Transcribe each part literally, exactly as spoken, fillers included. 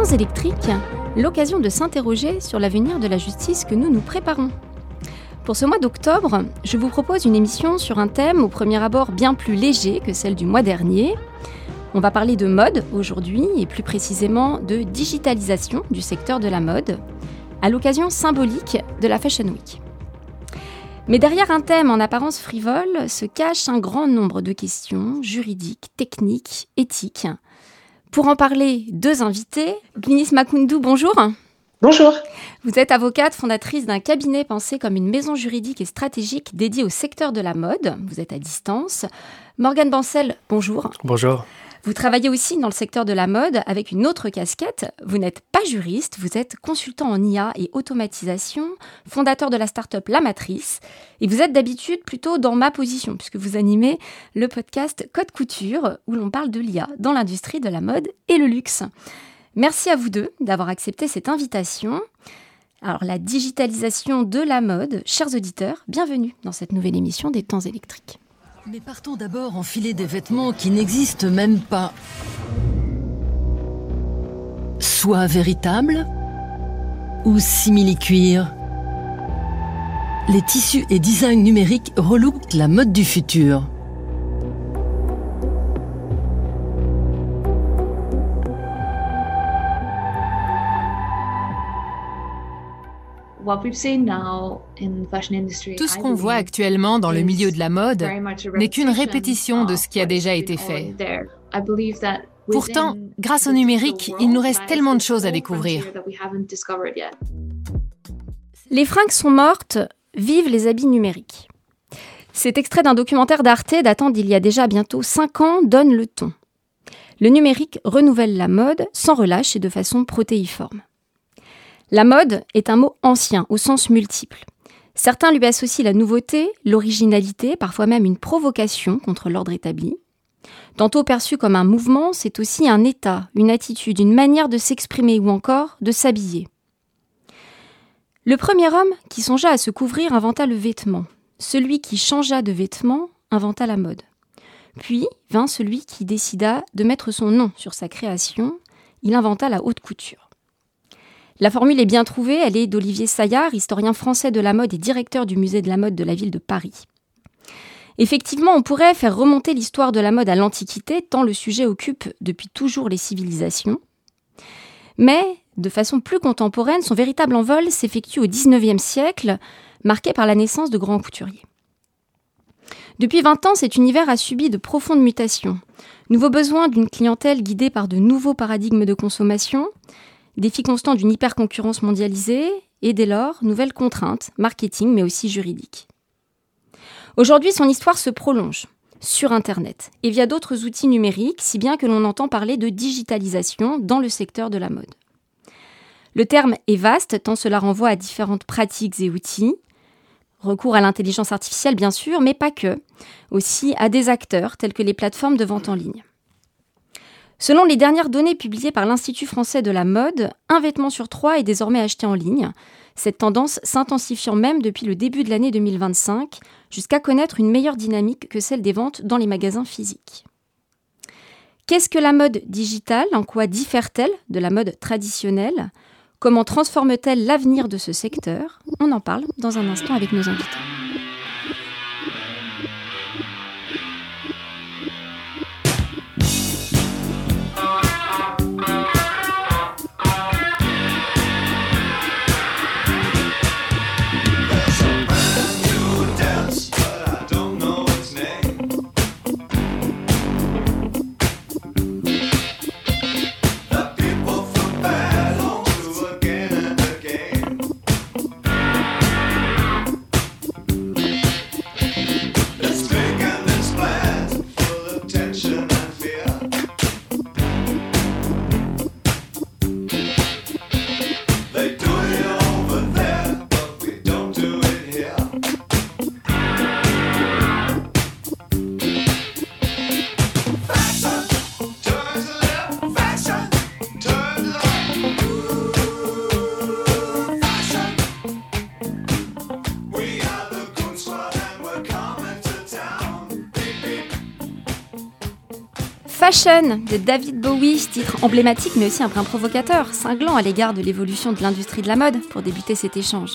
électriques, l'occasion de s'interroger sur l'avenir de la justice que nous nous préparons. Pour ce mois d'octobre, je vous propose une émission sur un thème au premier abord bien plus léger que celle du mois dernier. On va parler de mode aujourd'hui et plus précisément de digitalisation du secteur de la mode, à l'occasion symbolique de la Fashion Week. Mais derrière un thème en apparence frivole se cache un grand nombre de questions juridiques, techniques, éthiques. Pour en parler, deux invités. Glynis Makoundou, bonjour. Bonjour. Vous êtes avocate, fondatrice d'un cabinet pensé comme une maison juridique et stratégique dédiée au secteur de la mode. Vous êtes à distance. Morgane Bancel, bonjour. Bonjour. Vous travaillez aussi dans le secteur de la mode avec une autre casquette. Vous n'êtes pas juriste, vous êtes consultant en I A et automatisation, fondateur de la start-up La Matrice. Et vous êtes d'habitude plutôt dans ma position, puisque vous animez le podcast Code Couture, où l'on parle de l'I A dans l'industrie de la mode et le luxe. Merci à vous deux d'avoir accepté cette invitation. Alors, la digitalisation de la mode, chers auditeurs, bienvenue dans cette nouvelle émission des Temps électriques. Mais partons d'abord enfiler des vêtements qui n'existent même pas. Soit véritables ou simili-cuir. Les tissus et designs numériques relookent la mode du futur. Tout ce qu'on voit actuellement dans le milieu de la mode n'est qu'une répétition de ce qui a déjà été fait. Pourtant, grâce au numérique, il nous reste tellement de choses à découvrir. Les fringues sont mortes, vivent les habits numériques. Cet extrait d'un documentaire d'Arte datant d'il y a déjà bientôt cinq ans donne le ton. Le numérique renouvelle la mode sans relâche et de façon protéiforme. La mode est un mot ancien, au sens multiple. Certains lui associent la nouveauté, l'originalité, parfois même une provocation contre l'ordre établi. Tantôt perçu comme un mouvement, c'est aussi un état, une attitude, une manière de s'exprimer ou encore de s'habiller. Le premier homme qui songea à se couvrir inventa le vêtement. Celui qui changea de vêtement inventa la mode. Puis vint celui qui décida de mettre son nom sur sa création. Il inventa la haute couture. La formule est bien trouvée, elle est d'Olivier Saillard, historien français de la mode et directeur du musée de la mode de la ville de Paris. Effectivement, on pourrait faire remonter l'histoire de la mode à l'Antiquité, tant le sujet occupe depuis toujours les civilisations. Mais, de façon plus contemporaine, son véritable envol s'effectue au dix-neuvième siècle, marqué par la naissance de grands couturiers. Depuis vingt ans, cet univers a subi de profondes mutations. Nouveau besoin d'une clientèle guidée par de nouveaux paradigmes de consommation, défi constant d'une hyper-concurrence mondialisée et dès lors, nouvelles contraintes, marketing mais aussi juridiques. Aujourd'hui, son histoire se prolonge sur Internet et via d'autres outils numériques, si bien que l'on entend parler de digitalisation dans le secteur de la mode. Le terme est vaste, tant cela renvoie à différentes pratiques et outils, recours à l'intelligence artificielle bien sûr, mais pas que, aussi à des acteurs tels que les plateformes de vente en ligne. Selon les dernières données publiées par l'Institut français de la mode, un vêtement sur trois est désormais acheté en ligne, cette tendance s'intensifiant même depuis le début de l'année deux mille vingt-cinq, jusqu'à connaître une meilleure dynamique que celle des ventes dans les magasins physiques. Qu'est-ce que la mode digitale ? En quoi diffère-t-elle de la mode traditionnelle ? Comment transforme-t-elle l'avenir de ce secteur ? On en parle dans un instant avec nos invités. Fashion de David Bowie, titre emblématique mais aussi un brin provocateur, cinglant à l'égard de l'évolution de l'industrie de la mode pour débuter cet échange.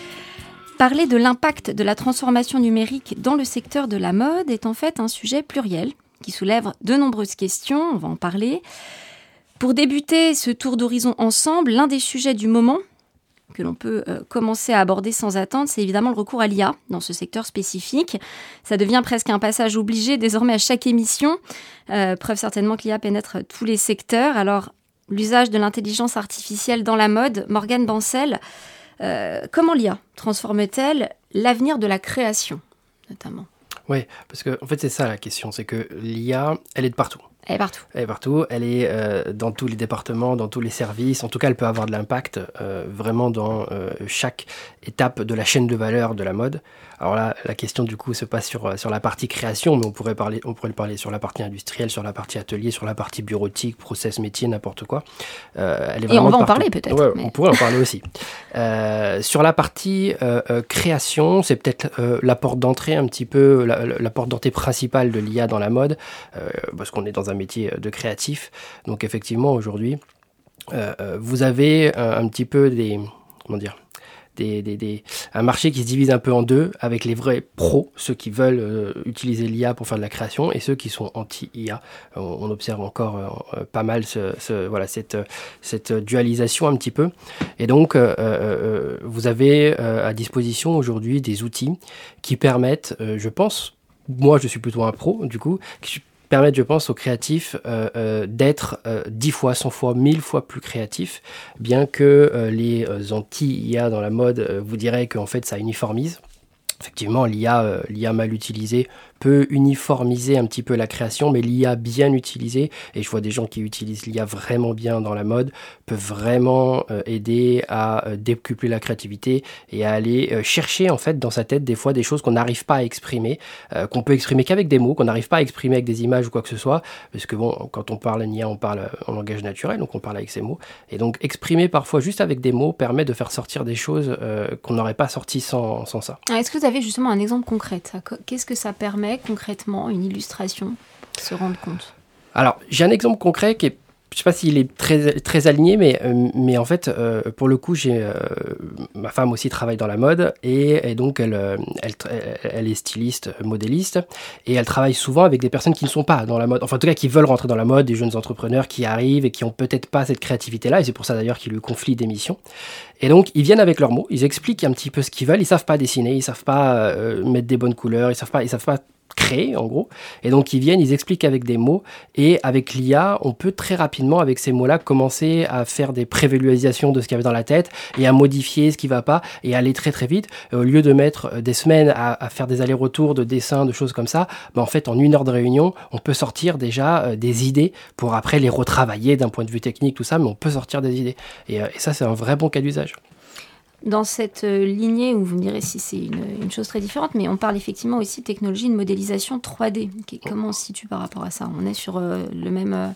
Parler de l'impact de la transformation numérique dans le secteur de la mode est en fait un sujet pluriel qui soulève de nombreuses questions, on va en parler. Pour débuter ce tour d'horizon ensemble, l'un des sujets du moment que l'on peut euh, commencer à aborder sans attendre, c'est évidemment le recours à l'I A dans ce secteur spécifique. Ça devient presque un passage obligé désormais à chaque émission. Euh, preuve certainement que l'I A pénètre tous les secteurs. Alors, l'usage de l'intelligence artificielle dans la mode, Morgane Bancel, euh, comment l'I A transforme-t-elle l'avenir de la création, notamment ? Oui, parce que en fait, c'est ça la question, c'est que l'I A, elle est de partout. Elle est partout. Elle est partout, elle est euh, dans tous les départements, dans tous les services. En tout cas, elle peut avoir de l'impact euh, vraiment dans euh, chaque étape de la chaîne de valeur de la mode. Alors là, la question du coup se passe sur, sur la partie création, mais on pourrait, parler, on pourrait le parler sur la partie industrielle, sur la partie atelier, sur la partie bureautique, process, métier, n'importe quoi. Euh, elle est Et on va en parler peut-être. Ouais, mais... On pourrait en parler aussi. Euh, sur la partie euh, euh, création, c'est peut-être euh, la porte d'entrée un petit peu, la, la porte d'entrée principale de l'I A dans la mode, euh, parce qu'on est dans un métier de créatif. Donc effectivement, aujourd'hui, euh, vous avez un, un petit peu des... Comment dire Des, des, des, un marché qui se divise un peu en deux, avec les vrais pros, ceux qui veulent euh, utiliser l'I A pour faire de la création, et ceux qui sont anti-I A. On, on observe encore euh, pas mal ce, ce, voilà, cette, cette dualisation un petit peu. Et donc, euh, euh, vous avez euh, à disposition aujourd'hui des outils qui permettent, euh, je pense, moi je suis plutôt un pro, du coup, qui permettre, je pense, aux créatifs euh, euh, d'être euh, dix fois, cent fois, mille fois plus créatifs, bien que euh, les euh, anti-I A dans la mode euh, vous diraient qu'en fait ça uniformise. Effectivement, l'I A, euh, l'I A mal utilisée peut uniformiser un petit peu la création, mais l'I A bien utilisée, et je vois des gens qui utilisent l'I A vraiment bien dans la mode, peut vraiment euh, aider à euh, décupler la créativité et à aller euh, chercher en fait dans sa tête des fois des choses qu'on n'arrive pas à exprimer, euh, qu'on peut exprimer qu'avec des mots, qu'on n'arrive pas à exprimer avec des images ou quoi que ce soit, parce que bon, quand on parle en I A, on parle en langage naturel, donc on parle avec ses mots, et donc exprimer parfois juste avec des mots permet de faire sortir des choses euh, qu'on n'aurait pas sorties sans, sans ça. Est-ce que vous avez justement un exemple concret de ça ? Qu'est-ce que ça permet concrètement, une illustration, pour se rendre compte ? Alors, j'ai un exemple concret qui est, je ne sais pas s'il est très, très aligné, mais, euh, mais en fait, euh, pour le coup, j'ai, euh, ma femme aussi travaille dans la mode, et, et donc elle, elle, elle est styliste, modéliste, et elle travaille souvent avec des personnes qui ne sont pas dans la mode, enfin en tout cas qui veulent rentrer dans la mode, des jeunes entrepreneurs qui arrivent et qui n'ont peut-être pas cette créativité-là, et c'est pour ça d'ailleurs qu'il y a eu conflit d'émissions. Et donc, ils viennent avec leurs mots, ils expliquent un petit peu ce qu'ils veulent, ils ne savent pas dessiner, ils ne savent pas euh, mettre des bonnes couleurs, ils ne savent pas, ils savent pas créer en gros, et donc ils viennent, ils expliquent avec des mots, et avec l'I A on peut très rapidement avec ces mots là commencer à faire des prévisualisations de ce qu'il y avait dans la tête et à modifier ce qui va pas et aller très très vite, et au lieu de mettre des semaines à, à faire des allers-retours de dessins, de choses comme ça, ben en fait en une heure de réunion on peut sortir déjà euh, des idées pour après les retravailler d'un point de vue technique, tout ça, mais on peut sortir des idées, et, euh, et ça c'est un vrai bon cas d'usage. Dans cette lignée, où vous me direz si c'est une, une chose très différente, mais on parle effectivement aussi de technologie de modélisation trois D. Comment on se situe par rapport à ça ? On est sur euh, le, même, euh,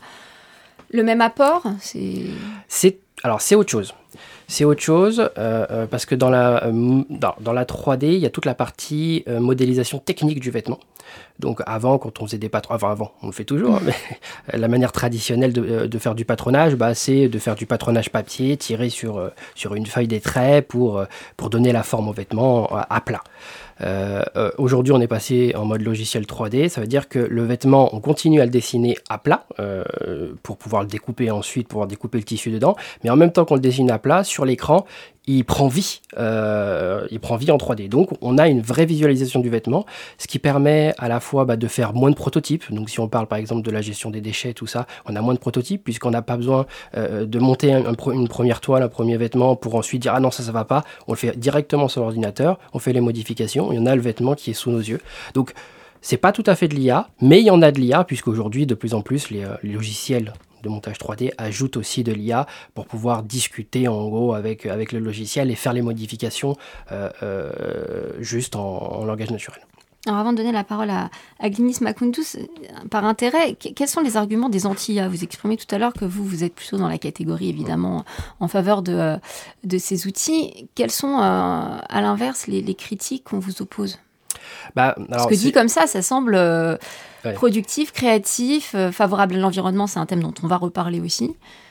le même apport ? c'est... C'est, alors, c'est autre chose. C'est autre chose euh, euh, parce que dans la, euh, dans, dans la trois D, il y a toute la partie euh, modélisation technique du vêtement. Donc avant, quand on faisait des patrons, enfin avant, on le fait toujours, mais la manière traditionnelle de, de faire du patronage, bah, c'est de faire du patronage papier, tiré sur, euh, sur une feuille des traits pour, euh, pour donner la forme au vêtement à, à plat. Euh, euh, aujourd'hui, on est passé en mode logiciel trois D, ça veut dire que le vêtement, on continue à le dessiner à plat euh, pour pouvoir le découper ensuite, pouvoir découper le tissu dedans, mais en même temps qu'on le dessine à plat, sur l'écran, il prend vie, euh, il prend vie en trois D. Donc, on a une vraie visualisation du vêtement, ce qui permet à la fois bah, de faire moins de prototypes. Donc, si on parle par exemple de la gestion des déchets, tout ça, on a moins de prototypes puisqu'on n'a pas besoin euh, de monter un, un, une première toile, un premier vêtement pour ensuite dire « Ah non, ça, ça va pas ». On le fait directement sur l'ordinateur, on fait les modifications et on a le vêtement qui est sous nos yeux. Donc, c'est pas tout à fait de l'I A, mais il y en a de l'I A puisqu'aujourd'hui, de plus en plus, les, euh, les logiciels de montage trois D ajoute aussi de l'I A pour pouvoir discuter en gros avec, avec le logiciel et faire les modifications euh, euh, juste en, en langage naturel. Alors avant de donner la parole à, à Glynis Makountos, par intérêt, quels sont les arguments des anti-I A ? Vous exprimez tout à l'heure que vous, vous êtes plutôt dans la catégorie, évidemment, en faveur de, de ces outils. Quels sont, euh, à l'inverse, les, les critiques qu'on vous oppose ? Bah, alors, Ce que c'est... dit comme ça, ça semble euh, ouais. productif, créatif, euh, favorable à l'environnement. C'est un thème dont on va reparler aussi.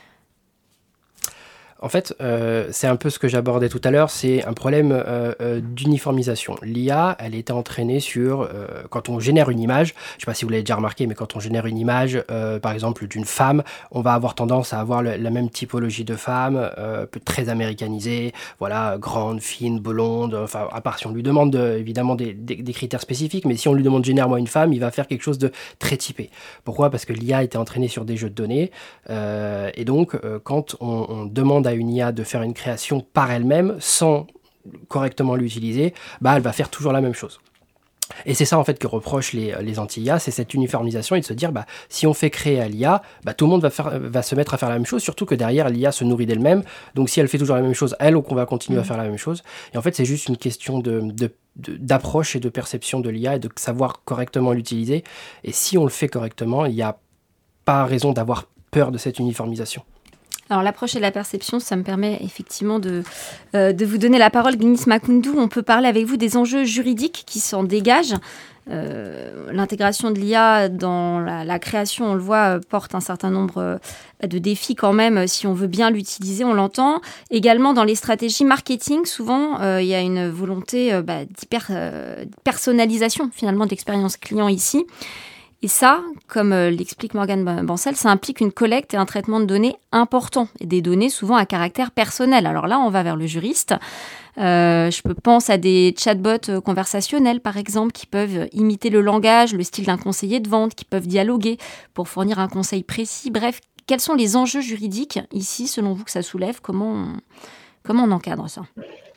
En fait, euh, c'est un peu ce que j'abordais tout à l'heure, c'est un problème euh, euh, d'uniformisation. L'I A, elle était entraînée sur, euh, quand on génère une image, je ne sais pas si vous l'avez déjà remarqué, mais quand on génère une image, euh, par exemple, d'une femme, on va avoir tendance à avoir le, la même typologie de femme, euh, très américanisée, voilà, grande, fine, blonde, enfin, à part si on lui demande de, évidemment des, des, des critères spécifiques, mais si on lui demande génère-moi une femme, il va faire quelque chose de très typé. Pourquoi ? Parce que l'I A était entraînée sur des jeux de données, euh, et donc, euh, quand on, on demande à une I A de faire une création par elle-même sans correctement l'utiliser, bah elle va faire toujours la même chose. Et c'est ça en fait que reprochent les, les anti-I A, c'est cette uniformisation et de se dire bah si on fait créer à l'I A, bah tout le monde va, faire, va se mettre à faire la même chose, surtout que derrière l'I A se nourrit d'elle-même, donc si elle fait toujours la même chose, elle, on va continuer mmh. à faire la même chose. Et en fait c'est juste une question de, de, de, d'approche et de perception de l'I A et de savoir correctement l'utiliser. Et si on le fait correctement, il n'y a pas raison d'avoir peur de cette uniformisation. Alors l'approche et la perception, ça me permet effectivement de, euh, de vous donner la parole. Glynis Makoundou, on peut parler avec vous des enjeux juridiques qui s'en dégagent. Euh, l'intégration de l'I A dans la, la création, on le voit, porte un certain nombre de défis quand même, si on veut bien l'utiliser, on l'entend. Également dans les stratégies marketing, souvent, euh, il y a une volonté euh, bah, d'hyper euh, personnalisation finalement de l'expérience client ici. Et ça, comme l'explique Morgane Bancel, ça implique une collecte et un traitement de données importants, et des données souvent à caractère personnel. Alors là, on va vers le juriste. Euh, je pense à des chatbots conversationnels, par exemple, qui peuvent imiter le langage, le style d'un conseiller de vente, qui peuvent dialoguer pour fournir un conseil précis. Bref, quels sont les enjeux juridiques ici, selon vous, que ça soulève ? Comment on, comment on encadre ça ?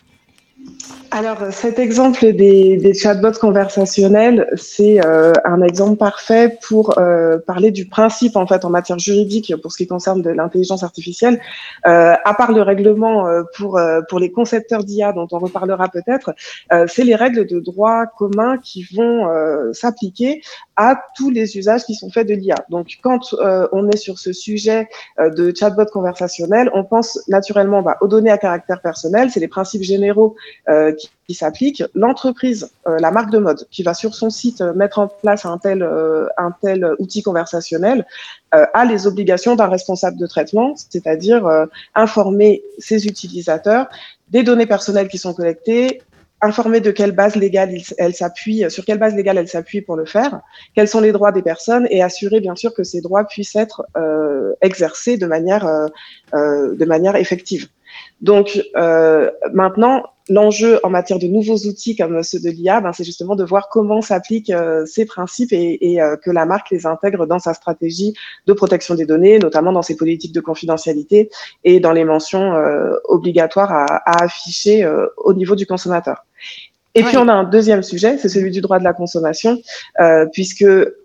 Alors, cet exemple des, des chatbots conversationnels, c'est euh, un exemple parfait pour euh, parler du principe, en fait, en matière juridique, pour ce qui concerne de l'intelligence artificielle. Euh, à part le règlement euh, pour, euh, pour les concepteurs d'I A, dont on reparlera peut-être, euh, c'est les règles de droit commun qui vont euh, s'appliquer à tous les usages qui sont faits de l'I A. Donc, quand euh, on est sur ce sujet euh, de chatbot conversationnel, on pense naturellement bah, aux données à caractère personnel, c'est les principes généraux Euh, qui, qui s'applique, l'entreprise, euh, la marque de mode, qui va sur son site euh, mettre en place un tel, euh, un tel outil conversationnel, euh, a les obligations d'un responsable de traitement, c'est-à-dire euh, informer ses utilisateurs des données personnelles qui sont collectées, informer de quelle base légale il, elle s'appuie, sur quelle base légale elle s'appuie pour le faire, quels sont les droits des personnes et assurer bien sûr que ces droits puissent être euh, exercés de manière, euh, euh, de manière effective. Donc euh, maintenant, l'enjeu en matière de nouveaux outils comme ceux de l'I A, ben, c'est justement de voir comment s'appliquent euh, ces principes et, et euh, que la marque les intègre dans sa stratégie de protection des données, notamment dans ses politiques de confidentialité et dans les mentions euh, obligatoires à, à afficher euh, au niveau du consommateur. Et ouais. Puis on a un deuxième sujet, c'est celui du droit de la consommation, euh, puisque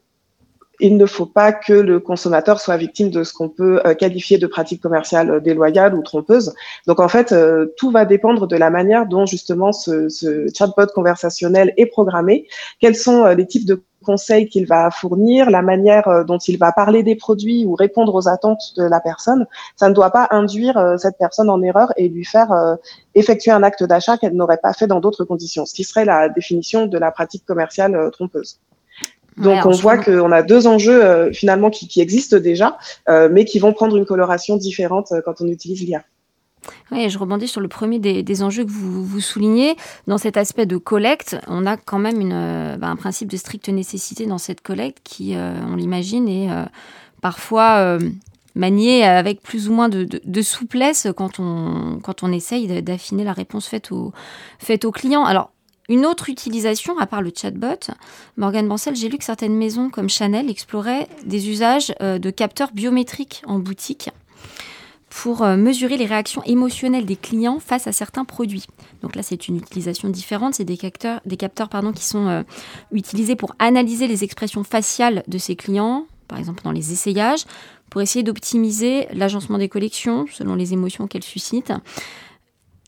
il ne faut pas que le consommateur soit victime de ce qu'on peut euh, qualifier de pratiques commerciales déloyales ou trompeuses. Donc en fait, euh, tout va dépendre de la manière dont justement ce, ce chatbot conversationnel est programmé, quels sont euh, les types de conseils qu'il va fournir, la manière euh, dont il va parler des produits ou répondre aux attentes de la personne. Ça ne doit pas induire euh, cette personne en erreur et lui faire euh, effectuer un acte d'achat qu'elle n'aurait pas fait dans d'autres conditions, ce qui serait la définition de la pratique commerciale euh, trompeuse. Donc, ouais, on voit je... qu'on a deux enjeux euh, finalement qui, qui existent déjà, euh, mais qui vont prendre une coloration différente euh, quand on utilise l'I A. Oui, je rebondis sur le premier des, des enjeux que vous, vous soulignez. Dans cet aspect de collecte, on a quand même une, euh, bah, un principe de stricte nécessité dans cette collecte qui, euh, on l'imagine, est euh, parfois euh, manié avec plus ou moins de, de, de souplesse quand on, quand on essaye d'affiner la réponse faite au, faite au client. Alors, une autre utilisation, à part le chatbot, Morgane Bancel, j'ai lu que certaines maisons comme Chanel exploraient des usages euh, de capteurs biométriques en boutique pour euh, mesurer les réactions émotionnelles des clients face à certains produits. Donc là, c'est une utilisation différente. C'est des capteurs, des capteurs pardon, qui sont euh, utilisés pour analyser les expressions faciales de ces clients, par exemple dans les essayages, pour essayer d'optimiser l'agencement des collections selon les émotions qu'elles suscitent.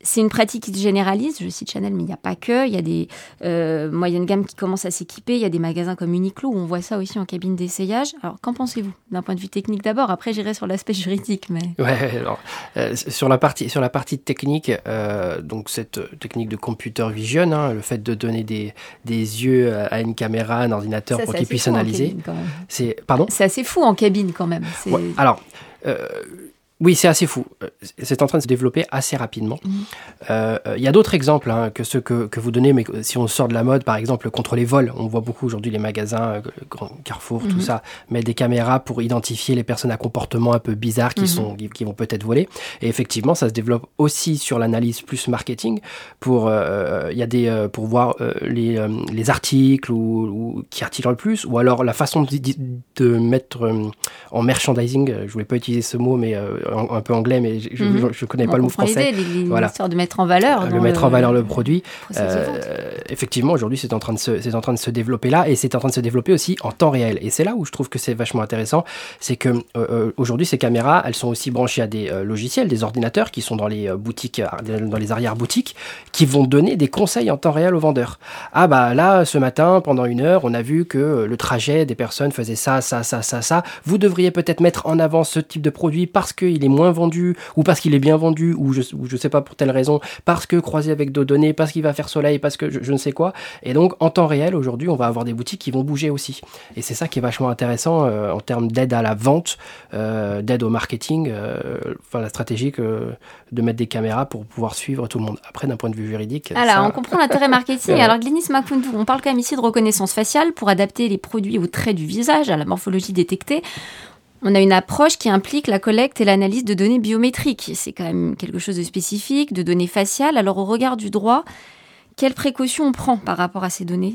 C'est une pratique qui se généralise. Je cite Chanel, mais il n'y a pas que. Il y a des euh, moyennes gammes qui commencent à s'équiper. Il y a des magasins comme Uniqlo où on voit ça aussi en cabine d'essayage. Alors, qu'en pensez-vous d'un point de vue technique d'abord? Après, j'irai sur l'aspect juridique. Mais... Ouais, alors, euh, sur, la partie, sur la partie technique, euh, donc cette technique de computer vision, hein, le fait de donner des, des yeux à une caméra, un ordinateur ça, pour qu'il puisse analyser. C'est, pardon c'est assez fou en cabine quand même. C'est... Ouais, alors... Euh, Oui, c'est assez fou. C'est en train de se développer assez rapidement. Il mmh. euh, y a d'autres exemples hein, que ceux que, que vous donnez, mais si on sort de la mode, par exemple, contre les vols, on voit beaucoup aujourd'hui les magasins, euh, Carrefour, mmh. tout ça, mettent des caméras pour identifier les personnes à comportement un peu bizarre qui, mmh. sont, qui, qui vont peut-être voler. Et effectivement, ça se développe aussi sur l'analyse plus marketing pour, euh, y a des, euh, pour voir euh, les, euh, les articles ou, ou, qui attirent le plus, ou alors la façon de, de mettre euh, en merchandising, je ne voulais pas utiliser ce mot, mais... Euh, un peu anglais, mais je ne mmh. connais pas on le mot français. L'idée, voilà. L'histoire de mettre en valeur. Le mettre le, en valeur le produit. Euh, effectivement, aujourd'hui, c'est en, train de se, c'est en train de se développer là, et c'est en train de se développer aussi en temps réel. Et c'est là où je trouve que c'est vachement intéressant, c'est que euh, aujourd'hui, ces caméras, elles sont aussi branchées à des euh, logiciels, des ordinateurs qui sont dans les euh, boutiques, dans les arrière-boutiques, qui vont donner des conseils en temps réel aux vendeurs. Ah bah là, ce matin, pendant une heure, on a vu que le trajet des personnes faisait ça, ça, ça, ça, ça. Vous devriez peut-être mettre en avant ce type de produit parce qu'il est moins vendu, ou parce qu'il est bien vendu, ou je, ou je sais pas pour telle raison, parce que croisé avec d'autres données, parce qu'il va faire soleil, parce que je, je ne sais quoi. Et donc, en temps réel, aujourd'hui, on va avoir des boutiques qui vont bouger aussi. Et c'est ça qui est vachement intéressant euh, en termes d'aide à la vente, euh, d'aide au marketing, euh, enfin la stratégie que, de mettre des caméras pour pouvoir suivre tout le monde. Après, d'un point de vue juridique... Alors, ça... on comprend l'intérêt marketing. Alors, Glynis Makoundou, on parle quand même ici de reconnaissance faciale pour adapter les produits aux traits du visage, à la morphologie détectée. On a une approche qui implique la collecte et l'analyse de données biométriques. C'est quand même quelque chose de spécifique, de données faciales. Alors, au regard du droit, quelles précautions on prend par rapport à ces données ?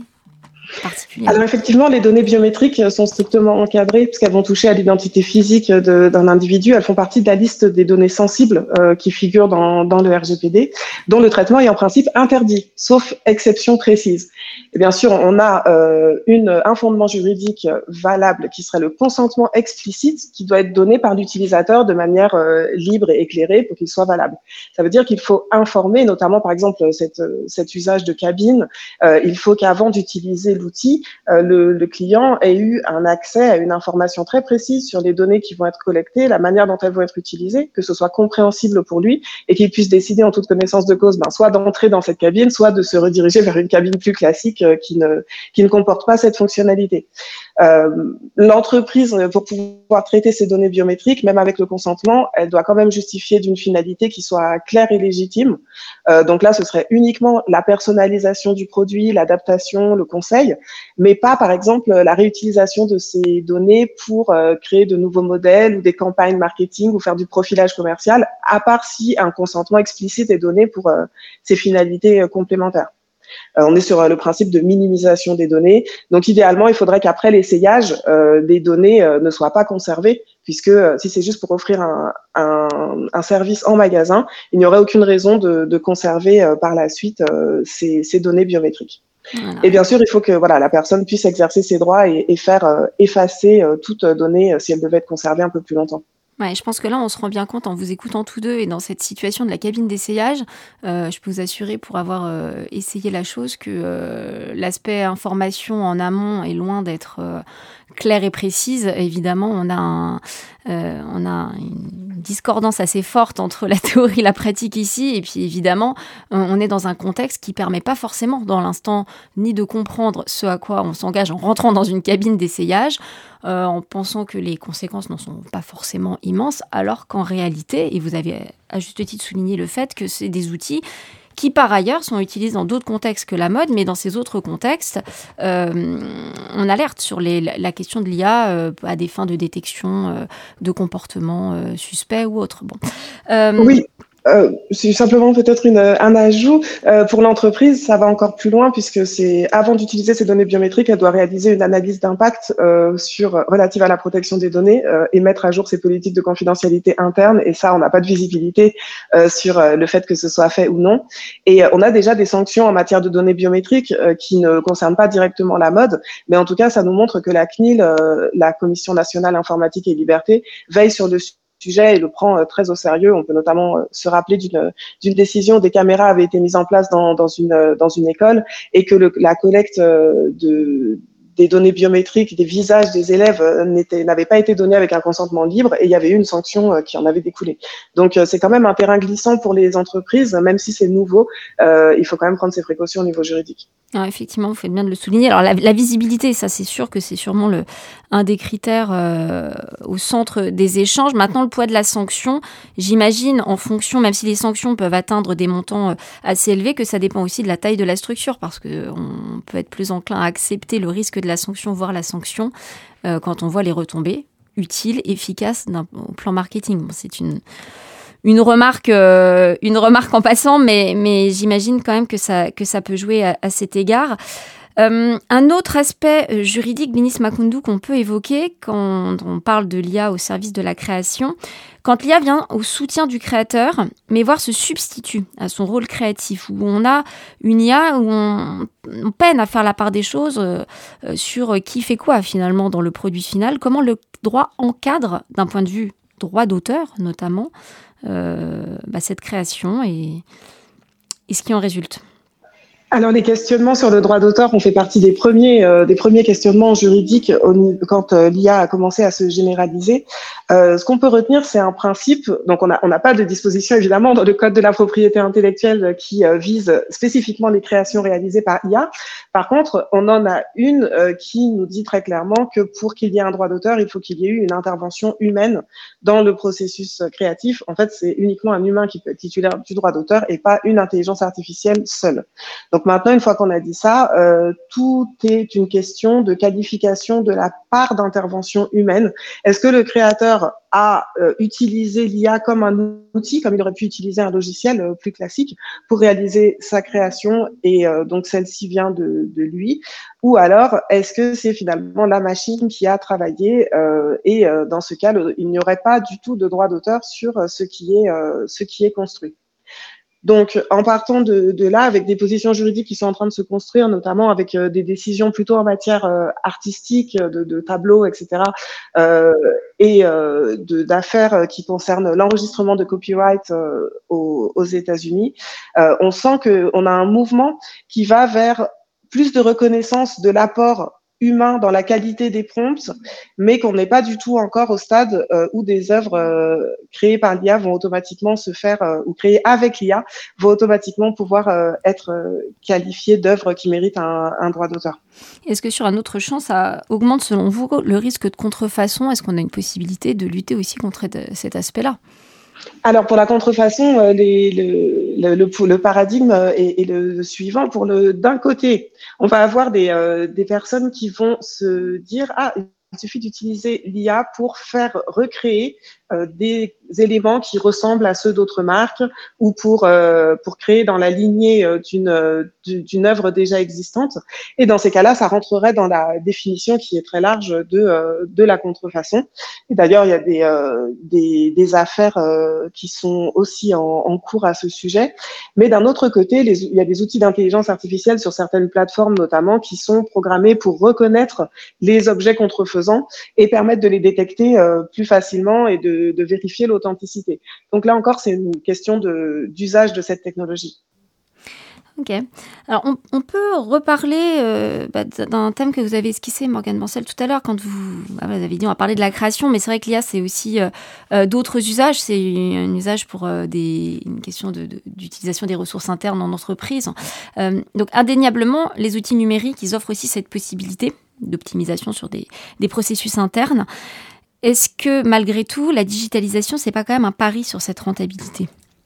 Alors effectivement, les données biométriques sont strictement encadrées puisqu'elles vont toucher à l'identité physique de, d'un individu. Elles font partie de la liste des données sensibles euh, qui figurent dans, dans le R G P D, dont le traitement est en principe interdit, sauf exception précise. Et bien sûr, on a euh, une, un fondement juridique valable qui serait le consentement explicite qui doit être donné par l'utilisateur de manière euh, libre et éclairée pour qu'il soit valable. Ça veut dire qu'il faut informer, notamment par exemple cette, cet usage de cabine, euh, il faut qu'avant d'utiliser l'outil, euh, le, le client ait eu un accès à une information très précise sur les données qui vont être collectées, la manière dont elles vont être utilisées, que ce soit compréhensible pour lui et qu'il puisse décider en toute connaissance de cause, ben, soit d'entrer dans cette cabine, soit de se rediriger vers une cabine plus classique euh, qui ne qui ne comporte pas cette fonctionnalité. Euh, l'entreprise, pour pouvoir traiter ces données biométriques, même avec le consentement, elle doit quand même justifier d'une finalité qui soit claire et légitime. Euh, donc là, ce serait uniquement la personnalisation du produit, l'adaptation, le conseil, mais pas, par exemple, la réutilisation de ces données pour euh, créer de nouveaux modèles ou des campagnes marketing ou faire du profilage commercial, à part si un consentement explicite est donné pour euh, ces finalités euh, complémentaires. Euh, on est sur euh, le principe de minimisation des données. Donc, idéalement, il faudrait qu'après l'essayage, euh, les données euh, ne soient pas conservées, puisque euh, si c'est juste pour offrir un, un, un service en magasin, il n'y aurait aucune raison de, de conserver euh, par la suite euh, ces, ces données biométriques. Voilà. Et bien sûr, il faut que voilà, la personne puisse exercer ses droits et, et faire euh, effacer euh, toute donnée euh, si elle devait être conservée un peu plus longtemps. Ouais, je pense que là, on se rend bien compte en vous écoutant tous deux et dans cette situation de la cabine d'essayage, euh, je peux vous assurer pour avoir euh, essayé la chose que euh, l'aspect information en amont est loin d'être euh, clair et précise. Évidemment, on a, un, euh, on a une discordance assez forte entre la théorie et la pratique ici. Et puis évidemment, on est dans un contexte qui ne permet pas forcément dans l'instant ni de comprendre ce à quoi on s'engage en rentrant dans une cabine d'essayage, Euh, en pensant que les conséquences n'en sont pas forcément immenses, alors qu'en réalité, et vous avez à juste titre souligné le fait que c'est des outils qui par ailleurs sont utilisés dans d'autres contextes que la mode, mais dans ces autres contextes, euh, on alerte sur les, la question de l'I A euh, à des fins de détection euh, de comportements euh, suspects ou autres. Bon. Euh, oui. Euh, c'est simplement peut-être une, un ajout. Euh, pour l'entreprise, ça va encore plus loin puisque c'est avant d'utiliser ces données biométriques, elle doit réaliser une analyse d'impact euh, sur relative à la protection des données euh, et mettre à jour ses politiques de confidentialité interne. Et ça, on n'a pas de visibilité euh, sur euh, le fait que ce soit fait ou non. Et euh, on a déjà des sanctions en matière de données biométriques euh, qui ne concernent pas directement la mode, mais en tout cas, ça nous montre que la C N I L, euh, la Commission nationale informatique et liberté, veille sur le sujet et le prend euh, très au sérieux. On peut notamment euh, se rappeler d'une, d'une décision où des caméras avaient été mises en place dans, dans, une, euh, dans une école et que le, la collecte euh, de, des données biométriques, des visages des élèves euh, n'était, n'avait pas été donnée avec un consentement libre et il y avait eu une sanction euh, qui en avait découlé. Donc euh, c'est quand même un terrain glissant pour les entreprises, même si c'est nouveau, euh, il faut quand même prendre ses précautions au niveau juridique. Ah, effectivement, vous faites bien de le souligner. Alors la, la visibilité, ça c'est sûr que c'est sûrement le, un des critères euh, au centre des échanges. Maintenant, le poids de la sanction, j'imagine en fonction, même si les sanctions peuvent atteindre des montants assez élevés, que ça dépend aussi de la taille de la structure, parce qu'on peut être plus enclin à accepter le risque de la sanction, voire la sanction, euh, quand on voit les retombées utiles, efficaces d'un, au plan marketing. Bon, c'est une... Une remarque, euh, une remarque en passant, mais, mais j'imagine quand même que ça, que ça peut jouer à, à cet égard. Euh, un autre aspect juridique, Binis Makoundou, qu'on peut évoquer quand on parle de l'I A au service de la création, quand l'I A vient au soutien du créateur, mais voire se substitue à son rôle créatif, où on a une I A où on, on peine à faire la part des choses euh, sur qui fait quoi finalement dans le produit final, comment le droit encadre, d'un point de vue droit d'auteur notamment, Euh, bah, cette création et, et ce qui en résulte. Alors les questionnements sur le droit d'auteur ont fait partie des premiers euh, des premiers questionnements juridiques au, quand euh, l'I A a commencé à se généraliser. Euh, ce qu'on peut retenir, c'est un principe. Donc on a on n'a pas de disposition évidemment dans le code de la propriété intellectuelle qui euh, vise spécifiquement les créations réalisées par I A. Par contre, on en a une euh, qui nous dit très clairement que pour qu'il y ait un droit d'auteur, il faut qu'il y ait eu une intervention humaine dans le processus créatif. En fait, c'est uniquement un humain qui peut être titulaire du droit d'auteur et pas une intelligence artificielle seule. Donc maintenant, une fois qu'on a dit ça, euh, tout est une question de qualification de la part d'intervention humaine. Est-ce que le créateur a euh, utilisé l'I A comme un outil, comme il aurait pu utiliser un logiciel euh, plus classique pour réaliser sa création et euh, donc celle-ci vient de, de lui, ou alors est-ce que c'est finalement la machine qui a travaillé euh, et euh, dans ce cas, le, il n'y aurait pas du tout de droit d'auteur sur euh, ce qui est, euh, ce qui est construit. Donc, en partant de, de là, avec des positions juridiques qui sont en train de se construire, notamment avec euh, des décisions plutôt en matière euh, artistique, de, de tableaux, et cetera, euh, et euh, de, d'affaires qui concernent l'enregistrement de copyright euh, aux, aux États-Unis, euh, on sent qu'on a un mouvement qui va vers plus de reconnaissance de l'apport humain dans la qualité des prompts, mais qu'on n'est pas du tout encore au stade euh, où des œuvres euh, créées par l'I A vont automatiquement se faire, euh, ou créées avec l'I A, vont automatiquement pouvoir euh, être euh, qualifiées d'œuvres qui méritent un, un droit d'auteur. Est-ce que sur un autre champ, ça augmente selon vous le risque de contrefaçon ? Est-ce qu'on a une possibilité de lutter aussi contre cet aspect-là ? Alors pour la contrefaçon, les, le, le, le, le paradigme est, est le suivant. Pour le, d'un côté, on va avoir des, euh, des personnes qui vont se dire ah il suffit d'utiliser l'I A pour faire recréer euh, des éléments qui ressemblent à ceux d'autres marques ou pour euh, pour créer dans la lignée euh, d'une euh, d'une œuvre déjà existante. Et dans ces cas-là, ça rentrerait dans la définition qui est très large de euh, de la contrefaçon. Et d'ailleurs, il y a des euh, des, des affaires euh, qui sont aussi en, en cours à ce sujet. Mais d'un autre côté, les, il y a des outils d'intelligence artificielle sur certaines plateformes notamment qui sont programmés pour reconnaître les objets contrefaisants et permettre de les détecter euh, plus facilement et de, de vérifier l'authenticité. Donc là encore, c'est une question de, d'usage de cette technologie. Ok. Alors, on, on peut reparler euh, bah, d'un thème que vous avez esquissé, Morgane Bancel, tout à l'heure, quand vous, ah, vous avez dit on va parler de la création, mais c'est vrai que l'I A, c'est aussi euh, euh, d'autres usages. C'est un usage pour euh, des, une question de, de, d'utilisation des ressources internes en entreprise. Euh, donc, indéniablement, les outils numériques, ils offrent aussi cette possibilité d'optimisation sur des, des processus internes. Est-ce que, malgré tout, la digitalisation, c'est pas quand même un pari sur cette rentabilité ?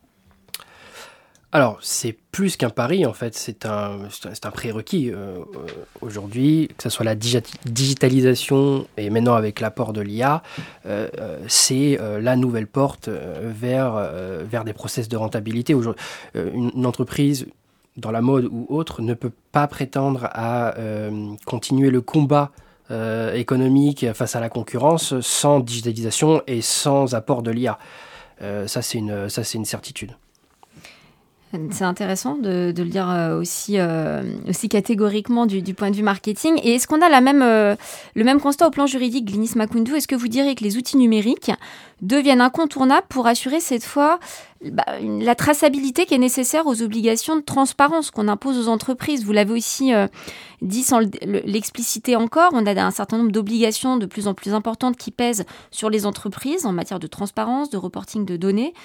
Alors, c'est plus qu'un pari, en fait, c'est un, c'est un prérequis. Euh, aujourd'hui, que ce soit la digi- digitalisation et maintenant avec l'apport de l'I A, euh, c'est euh, la nouvelle porte vers, euh, vers des process de rentabilité. Aujourd'hui, euh, une, une entreprise dans la mode ou autre, ne peut pas prétendre à euh, continuer le combat euh, économique face à la concurrence sans digitalisation et sans apport de l'I A. Euh, ça, c'est une, ça, c'est une certitude. C'est intéressant de, de le dire aussi, euh, aussi catégoriquement du, du point de vue marketing. Et est-ce qu'on a la même, euh, le même constat au plan juridique, Glynis Makoundou? Est-ce que vous direz que les outils numériques deviennent incontournables pour assurer cette fois bah, la traçabilité qui est nécessaire aux obligations de transparence qu'on impose aux entreprises? Vous l'avez aussi euh, dit sans l'expliciter encore, on a un certain nombre d'obligations de plus en plus importantes qui pèsent sur les entreprises en matière de transparence, de reporting de données.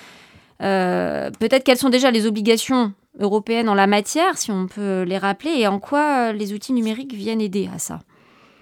Euh, peut-être quelles sont déjà les obligations européennes en la matière, si on peut les rappeler, et en quoi les outils numériques viennent aider à ça?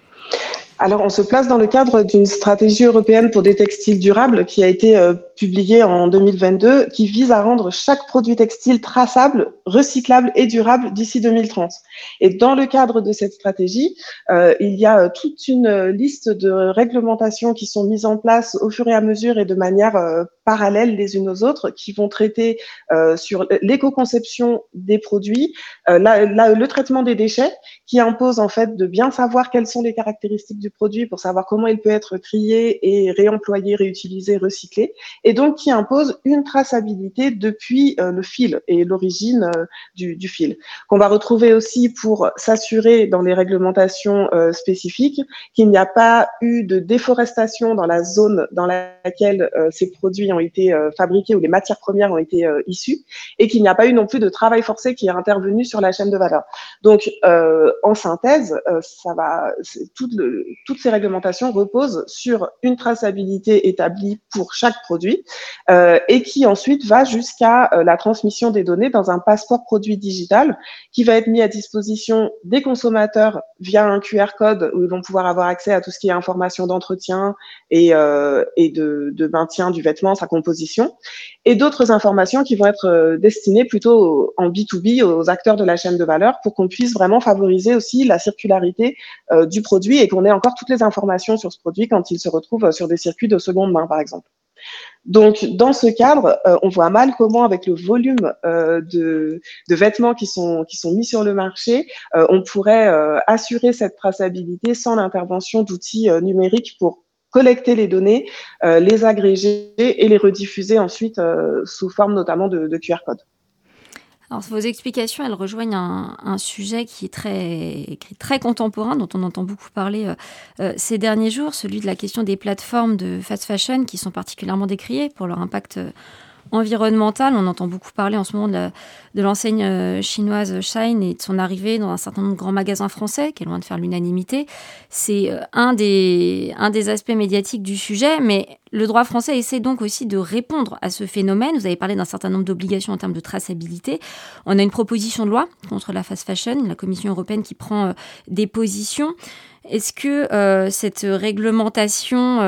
Alors, on se place dans le cadre d'une stratégie européenne pour des textiles durables qui a été euh, publiée en deux mille vingt-deux, qui vise à rendre chaque produit textile traçable, recyclable et durable d'ici deux mille trente. Et dans le cadre de cette stratégie, euh, il y a toute une liste de réglementations qui sont mises en place au fur et à mesure et de manière euh, parallèle les unes aux autres, qui vont traiter euh, sur l'éco-conception des produits, euh, la, la, le traitement des déchets, qui impose en fait de bien savoir quelles sont les caractéristiques du produit pour savoir comment il peut être trié et réemployé, réutilisé, recyclé, et donc qui impose une traçabilité depuis euh, le fil et l'origine euh, du, du fil, qu'on va retrouver aussi pour s'assurer dans les réglementations euh, spécifiques qu'il n'y a pas eu de déforestation dans la zone dans laquelle euh, ces produits ont été euh, fabriqués ou les matières premières ont été euh, issues, et qu'il n'y a pas eu non plus de travail forcé qui est intervenu sur la chaîne de valeur. Donc, euh, en synthèse, euh, ça va, tout le, toutes ces réglementations reposent sur une traçabilité établie pour chaque produit euh, et qui ensuite va jusqu'à euh, la transmission des données dans un passeport produit digital qui va être mis à disposition des consommateurs via un Q R code où ils vont pouvoir avoir accès à tout ce qui est information d'entretien et, euh, et de, de maintien du vêtement, sa composition, et d'autres informations qui vont être euh, destinées plutôt en B deux B aux acteurs de la chaîne de valeur pour qu'on puisse vraiment favoriser aussi la circularité euh, du produit et qu'on ait encore toutes les informations sur ce produit quand il se retrouve sur des circuits de seconde main, par exemple. Donc, dans ce cadre, euh, on voit mal comment, avec le volume euh, de, de vêtements qui sont, qui sont mis sur le marché, euh, on pourrait euh, assurer cette traçabilité sans l'intervention d'outils euh, numériques pour collecter les données, euh, les agréger et les rediffuser ensuite euh, sous forme notamment de, de Q R code. Alors, vos explications, elles rejoignent un, un sujet qui est très, qui est très contemporain, dont on entend beaucoup parler euh, euh, ces derniers jours, celui de la question des plateformes de fast fashion qui sont particulièrement décriées pour leur impact euh, environnemental. On entend beaucoup parler en ce moment de, la, de l'enseigne euh, chinoise Shine et de son arrivée dans un certain nombre de grands magasins français, qui est loin de faire l'unanimité. C'est euh, un des, un des aspects médiatiques du sujet, mais le droit français essaie donc aussi de répondre à ce phénomène. Vous avez parlé d'un certain nombre d'obligations en termes de traçabilité. On a une proposition de loi contre la fast fashion, la Commission européenne qui prend euh, des positions. Est-ce que euh, cette réglementation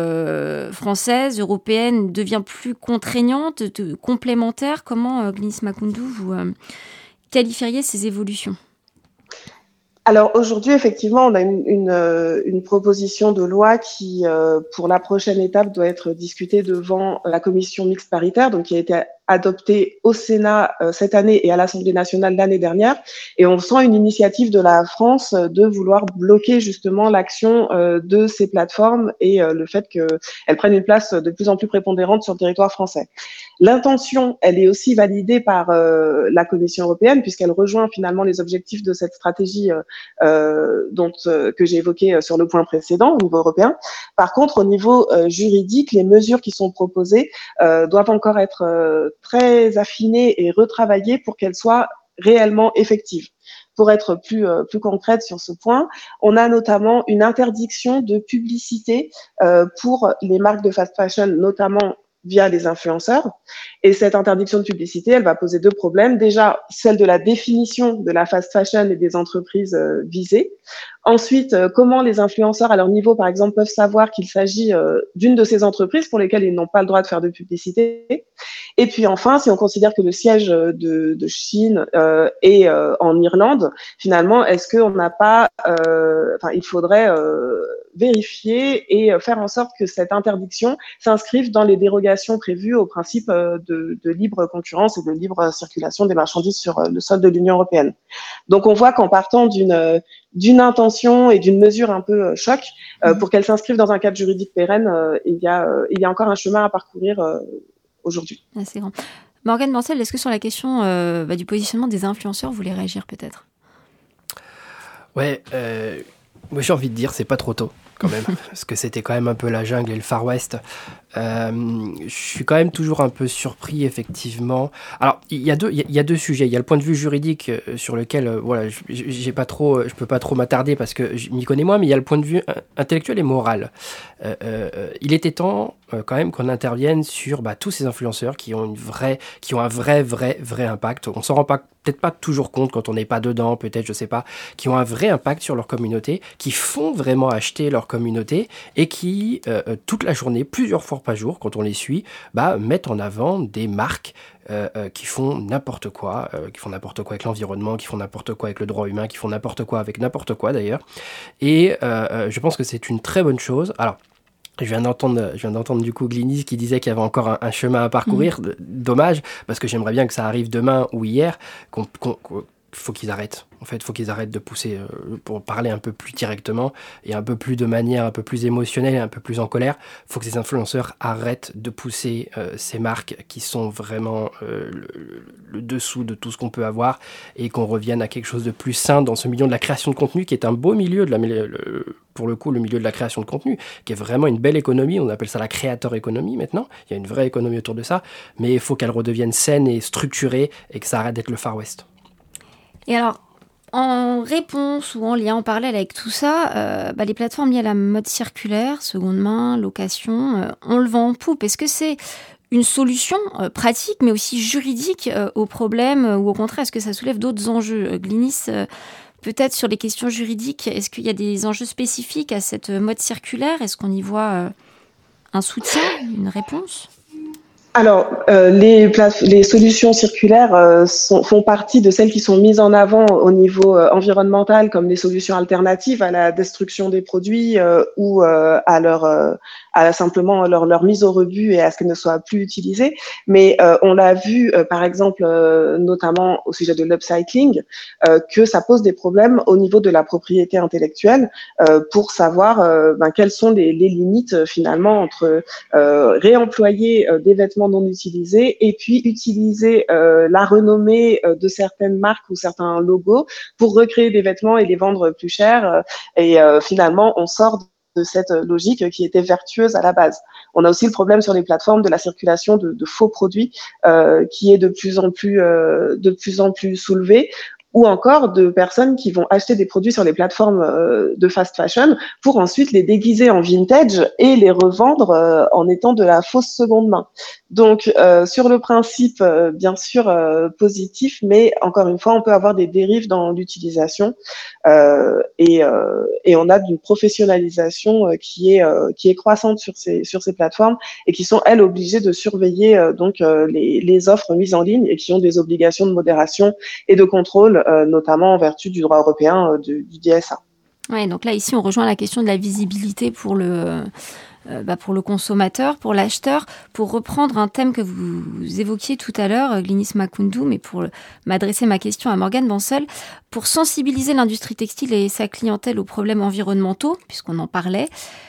euh, française, européenne, devient plus contraignante, de, complémentaire? Comment, euh, Glynis Makoundou, vous euh, qualifieriez ces évolutions? Alors aujourd'hui, effectivement, on a une, une, une proposition de loi qui, euh, pour la prochaine étape, doit être discutée devant la commission mixte paritaire, donc qui a été adoptée au Sénat euh, cette année et à l'Assemblée nationale l'année dernière. Et on sent une initiative de la France de vouloir bloquer justement l'action euh, de ces plateformes et euh, le fait qu'elles prennent une place de plus en plus prépondérante sur le territoire français. L'intention, elle est aussi validée par euh, la Commission européenne puisqu'elle rejoint finalement les objectifs de cette stratégie euh, euh, dont euh, que j'ai évoqué sur le point précédent au niveau européen. Par contre, au niveau euh, juridique, les mesures qui sont proposées euh, doivent encore être euh, très affinées et retravaillées pour qu'elles soient réellement effectives. Pour être plus euh, plus concrète sur ce point, on a notamment une interdiction de publicité euh, pour les marques de fast fashion, notamment via les influenceurs. Et cette interdiction de publicité, elle va poser deux problèmes. Déjà, celle de la définition de la fast fashion et des entreprises euh, visées. Ensuite, euh, comment les influenceurs, à leur niveau, par exemple, peuvent savoir qu'il s'agit euh, d'une de ces entreprises pour lesquelles ils n'ont pas le droit de faire de publicité. Et puis enfin, si on considère que le siège de, de Chine euh, est euh, en Irlande, finalement, est-ce qu'on n'a pas... Euh, enfin, il faudrait euh, vérifier et faire en sorte que cette interdiction s'inscrive dans les dérogations prévues au principe euh, de, de libre concurrence et de libre circulation des marchandises sur le sol de l'Union européenne. Donc, on voit qu'en partant d'une d'une intention et d'une mesure un peu euh, choc, euh, pour qu'elle s'inscrive dans un cadre juridique pérenne, euh, il y a euh, il y a encore un chemin à parcourir euh, aujourd'hui. Ah, c'est grand. Morgane Bancel, est-ce que sur la question euh, bah, du positionnement des influenceurs, vous voulez réagir peut-être ? Ouais, euh, moi j'ai envie de dire, c'est pas trop tôt quand même, parce que c'était quand même un peu la jungle et le Far West. Euh, je suis quand même toujours un peu surpris, effectivement. Alors, il y a deux, il y a deux sujets. Il y a le point de vue juridique euh, sur lequel, euh, voilà, j'ai pas trop, je peux pas trop m'attarder parce que je m'y connais moins, mais il y a le point de vue intellectuel et moral. Euh, euh, il était temps euh, quand même qu'on intervienne sur bah, tous ces influenceurs qui ont une vraie, qui ont un vrai, vrai, vrai impact. On s'en rend pas peut-être pas toujours compte quand on n'est pas dedans, peut-être, je sais pas, qui ont un vrai impact sur leur communauté, qui font vraiment acheter leur communauté et qui, euh, toute la journée, plusieurs fois par jour, quand on les suit, bah, mettent en avant des marques euh, euh, qui font n'importe quoi, euh, qui font n'importe quoi avec l'environnement, qui font n'importe quoi avec le droit humain, qui font n'importe quoi avec n'importe quoi d'ailleurs. Et euh, euh, je pense que c'est une très bonne chose. Alors, Je viens d'entendre, je viens d'entendre du coup Glynis qui disait qu'il y avait encore un, un chemin à parcourir. Mmh. Dommage, parce que j'aimerais bien que ça arrive demain ou hier, qu'on, qu'on, qu'on faut qu'ils arrêtent. En fait, il faut qu'ils arrêtent de pousser, euh, pour parler un peu plus directement et un peu plus de manière un peu plus émotionnelle et un peu plus en colère. Il faut que ces influenceurs arrêtent de pousser euh, ces marques qui sont vraiment euh, le, le dessous de tout ce qu'on peut avoir et qu'on revienne à quelque chose de plus sain dans ce milieu de la création de contenu qui est un beau milieu, de la, le, pour le coup, le milieu de la création de contenu, qui est vraiment une belle économie. On appelle ça la creator economy maintenant. Il y a une vraie économie autour de ça, mais il faut qu'elle redevienne saine et structurée et que ça arrête d'être le Far West. Et alors, en réponse ou en lien, en parallèle avec tout ça, euh, bah, les plateformes liées à la mode circulaire, seconde main, location, euh, on le vend en poupe. Est-ce que c'est une solution euh, pratique, mais aussi juridique euh, au problème, euh, ou au contraire, est-ce que ça soulève d'autres enjeux ? Glynis, euh, peut-être sur les questions juridiques, est-ce qu'il y a des enjeux spécifiques à cette mode circulaire ? Est-ce qu'on y voit euh, un soutien, une réponse ? Alors, euh, les, plate- les solutions circulaires euh, sont, font partie de celles qui sont mises en avant au niveau euh, environnemental comme des solutions alternatives à la destruction des produits euh, ou euh, à leur euh, à simplement leur, leur mise au rebut et à ce qu'elles ne soient plus utilisées. Mais euh, on l'a vu, euh, par exemple, euh, notamment au sujet de l'upcycling, euh, que ça pose des problèmes au niveau de la propriété intellectuelle euh, pour savoir euh, ben, quelles sont les, les limites euh, finalement entre euh, réemployer euh, des vêtements non utilisés et puis utiliser euh, la renommée euh, de certaines marques ou certains logos pour recréer des vêtements et les vendre plus cher. Euh, et euh, finalement, on sort de cette logique qui était vertueuse à la base. On a aussi le problème sur les plateformes de la circulation de, de faux produits euh, qui est de plus en plus euh, de plus en plus soulevé, ou encore de personnes qui vont acheter des produits sur les plateformes euh, de fast fashion pour ensuite les déguiser en vintage et les revendre euh, en étant de la fausse seconde main. Donc, euh, sur le principe, euh, bien sûr, euh, positif, mais encore une fois, on peut avoir des dérives dans l'utilisation euh, et, euh, et on a une professionnalisation euh, qui est euh, qui est croissante sur ces sur ces plateformes et qui sont elles obligées de surveiller euh, donc euh, les les offres mises en ligne et qui ont des obligations de modération et de contrôle, Euh, notamment en vertu du droit européen euh, du, du D S A. Ouais, donc là, ici, on rejoint la question de la visibilité pour le, euh, bah pour le consommateur, pour l'acheteur. Pour reprendre un thème que vous évoquiez tout à l'heure, Glynis Makoundou, mais pour m'adresser ma question à Morgane Bancel, pour sensibiliser l'industrie textile et sa clientèle aux problèmes environnementaux, puisqu'on en parlait,